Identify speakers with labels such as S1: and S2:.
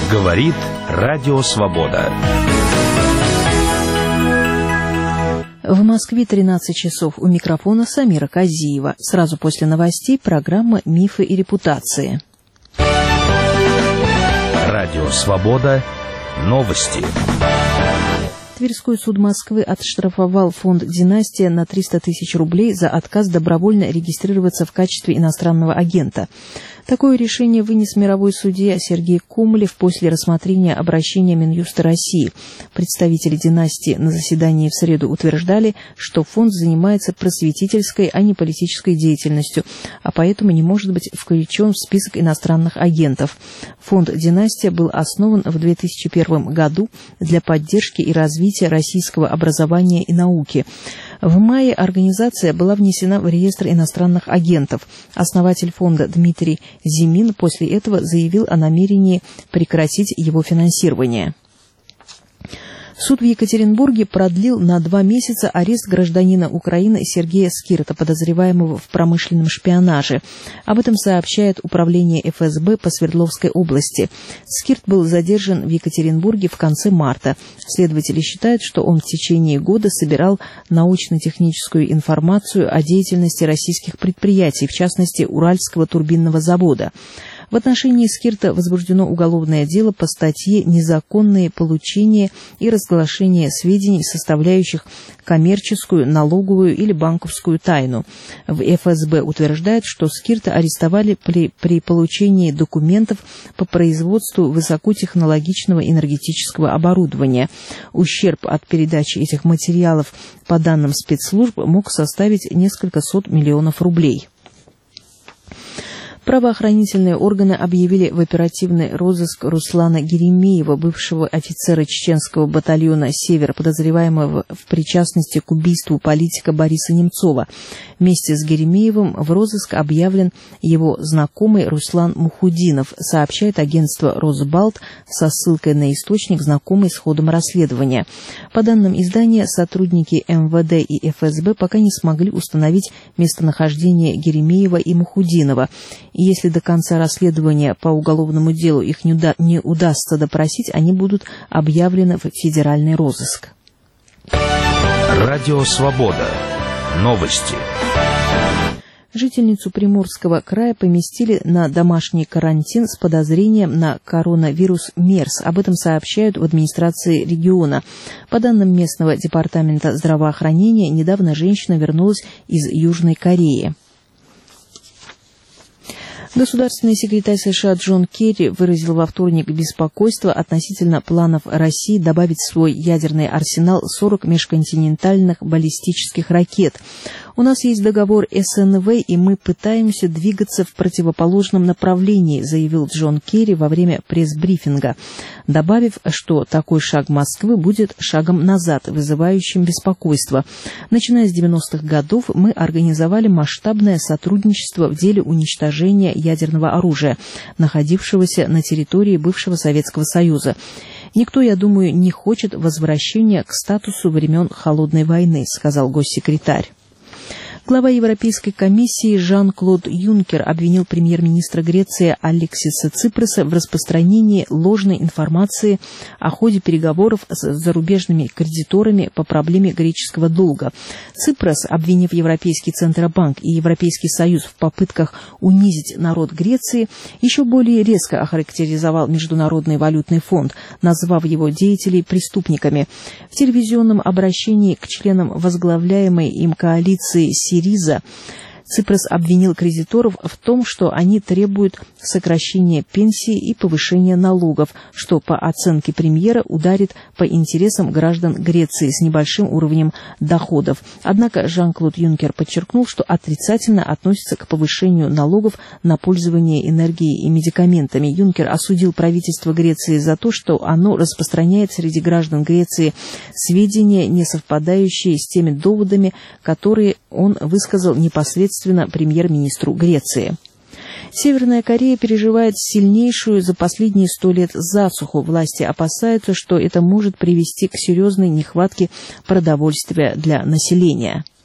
S1: Говорит Радио Свобода.
S2: В Москве 13 часов. У микрофона Самира Казиева. Сразу после новостей программа «Мифы и репутации».
S1: Радио Свобода. Новости.
S2: Тверской суд Москвы отштрафовал фонд «Династия» на 300 тысяч рублей за отказ добровольно регистрироваться в качестве иностранного агента. Такое решение вынес мировой судья Сергей Комлев после рассмотрения обращения Минюста России. Представители «Династии» на заседании в среду утверждали, что фонд занимается просветительской, а не политической деятельностью, а поэтому не может быть включен в список иностранных агентов. Фонд «Династия» был основан в 2001 году для поддержки и развития российского образования и науки. В мае организация была внесена в реестр иностранных агентов. Основатель фонда Дмитрий Зимин после этого заявил о намерении прекратить его финансирование. Суд в Екатеринбурге продлил на 2 месяца арест гражданина Украины Сергея Скирта, подозреваемого в промышленном шпионаже. Об этом сообщает Управление ФСБ по Свердловской области. Скирт был задержан в Екатеринбурге в конце марта. Следователи считают, что он в течение года собирал научно-техническую информацию о деятельности российских предприятий, в частности, Уральского турбинного завода. В отношении Скирта возбуждено уголовное дело по статье «Незаконные получения и разглашение сведений, составляющих коммерческую, налоговую или банковскую тайну». В ФСБ утверждают, что Скирта арестовали при получении документов по производству высокотехнологичного энергетического оборудования. Ущерб от передачи этих материалов, по данным спецслужб, мог составить несколько сот миллионов рублей. Правоохранительные органы объявили в оперативный розыск Руслана Геремеева, бывшего офицера чеченского батальона «Север», подозреваемого в причастности к убийству политика Бориса Немцова. Вместе с Геремеевым в розыск объявлен его знакомый Руслан Мухудинов, сообщает агентство «Росбалт» со ссылкой на источник, знакомый с ходом расследования. По данным издания, сотрудники МВД и ФСБ пока не смогли установить местонахождение Геремеева и Мухудинова. И если до конца расследования по уголовному делу их не удастся допросить, они будут объявлены в федеральный розыск.
S1: Радио Свобода. Новости.
S2: Жительницу Приморского края поместили на домашний карантин с подозрением на коронавирус МЕРС. Об этом сообщают в администрации региона. По данным местного департамента здравоохранения, недавно женщина вернулась из Южной Кореи. Государственный секретарь США Джон Керри выразил во вторник беспокойство относительно планов России добавить в свой ядерный арсенал 40 межконтинентальных баллистических ракет. «У нас есть договор СНВ, и мы пытаемся двигаться в противоположном направлении», заявил Джон Керри во время пресс-брифинга, добавив, что такой шаг Москвы будет шагом назад, вызывающим беспокойство. Начиная с 90-х годов мы организовали масштабное сотрудничество в деле уничтожения ядерного оружия, находившегося на территории бывшего Советского Союза. «Никто, я думаю, не хочет возвращения к статусу времен Холодной войны», сказал госсекретарь. Глава Европейской комиссии Жан-Клод Юнкер обвинил премьер-министра Греции Алексиса Ципроса в распространении ложной информации о ходе переговоров с зарубежными кредиторами по проблеме греческого долга. Ципрос, обвинив Европейский Центробанк и Европейский Союз в попытках унизить народ Греции, еще более резко охарактеризовал Международный валютный фонд, назвав его деятелей преступниками. В телевизионном обращении к членам возглавляемой им коалиции «Сириза» Ципрос обвинил кредиторов в том, что они требуют сокращения пенсий и повышения налогов, что, по оценке премьера, ударит по интересам граждан Греции с небольшим уровнем доходов. Однако Жан-Клод Юнкер подчеркнул, что отрицательно относится к повышению налогов на пользование энергией и медикаментами. Юнкер осудил правительство Греции за то, что оно распространяет среди граждан Греции сведения, не совпадающие с теми доводами, которые он высказал непосредственно премьер-министру Греции. Северная Корея переживает сильнейшую за последние 100 лет засуху. Власти опасаются, что это может привести к серьезной нехватке продовольствия для населения.